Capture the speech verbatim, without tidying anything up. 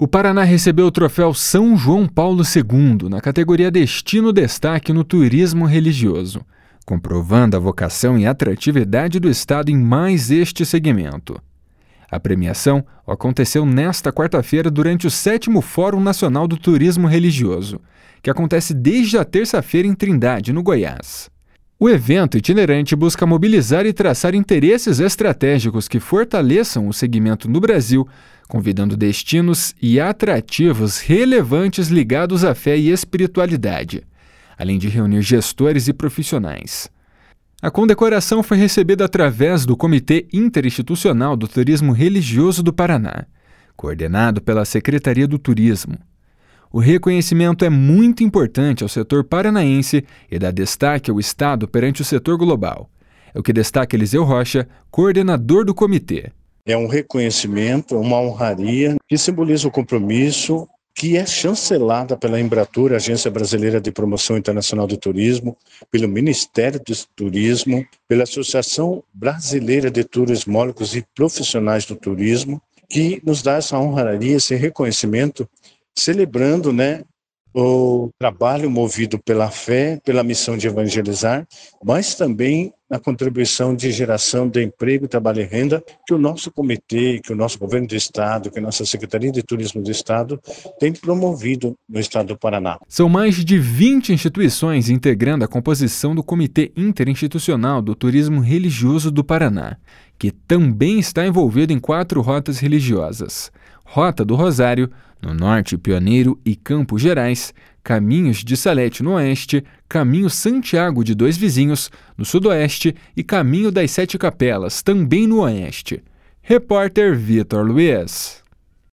O Paraná recebeu o troféu São João Paulo segundo na categoria Destino Destaque no Turismo Religioso, comprovando a vocação e atratividade do estado em mais este segmento. A premiação aconteceu nesta quarta-feira durante o sétimo Fórum Nacional do Turismo Religioso, que acontece desde a terça-feira em Trindade, no Goiás. O evento itinerante busca mobilizar e traçar interesses estratégicos que fortaleçam o segmento no Brasil, convidando destinos e atrativos relevantes ligados à fé e espiritualidade, além de reunir gestores e profissionais. A condecoração foi recebida através do Comitê Interinstitucional do Turismo Religioso do Paraná, coordenado pela Secretaria do Turismo. O reconhecimento é muito importante ao setor paranaense e dá destaque ao Estado perante o setor global. É o que destaca Eliseu Rocha, coordenador do comitê. É um reconhecimento, uma honraria que simboliza o compromisso que é chancelada pela Embratur, Agência Brasileira de Promoção Internacional do Turismo, pelo Ministério do Turismo, pela Associação Brasileira de Turismólogos e Profissionais do Turismo, que nos dá essa honraria, esse reconhecimento, celebrando, né, o trabalho movido pela fé, pela missão de evangelizar, mas também na contribuição de geração de emprego, trabalho e renda que o nosso comitê, que o nosso governo do estado, que a nossa Secretaria de Turismo do estado tem promovido no estado do Paraná. São mais de vinte instituições integrando a composição do Comitê Interinstitucional do Turismo Religioso do Paraná, que também está envolvido em quatro rotas religiosas: Rota do Rosário, no norte, Pioneiro e Campos Gerais, Caminhos de Salete no oeste, Caminho Santiago de Dois Vizinhos, no sudoeste e Caminho das Sete Capelas, também no oeste. Repórter Vitor Luiz.